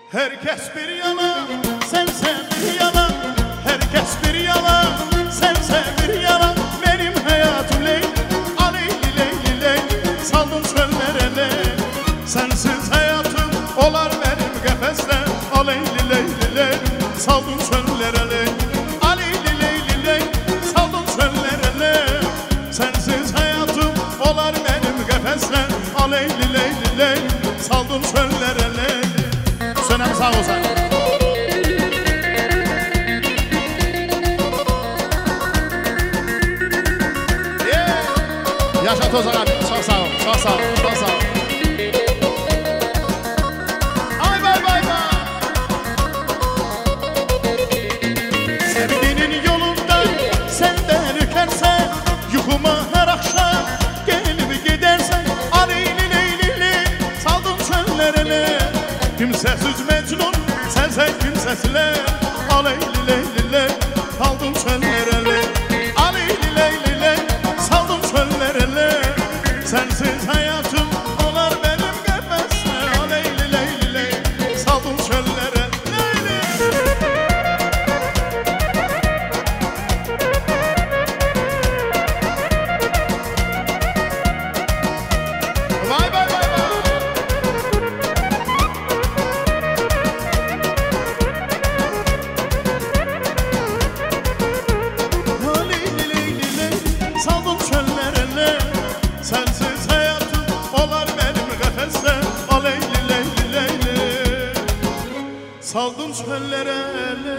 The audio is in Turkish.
Herkes bir yalan, sense bir yalan. Herkes bir yalan, sense bir yalan. Benim hayatım Leyli, aleyli leyli leyli. Saldım çöllere leyli. Sensiz hayatım olar benim kefesle. Aleyli leyli leyli. Saldım çöllere leyli. Aleyli leyli leyli. Saldım çöllere leyli. Sensiz hayatım olar benim kefesle. Aleyli leyli leyli. Saldım çöllere leyli. Sönem sağ olsun. Yaşa Tozan abi, çok sağ ol, çok sağ ol, çok sağ ol. Ay vay vay vay. Sevginin yolunda senden ükersen, yuhuma her akşam gelip gidersen. Aleyli leyli leyli, saldım çöllerine. Kimsesiz Mecnun, sense kimsesizler. Aleyli leyli leyli, saldım çöllerine. Aleyli leyli leyli, saldım çöllerine. Sensiz hayatım olar benim kefesle. Aleyli leyli leyli, saldım çöllere leyli. Vay vay vay vay. Aleyli leyli leyli, saldım çöllere leyli. Sensiz hayatım olar benim kefesle. Aleyli leyli leyli, saldım çöllere leyli.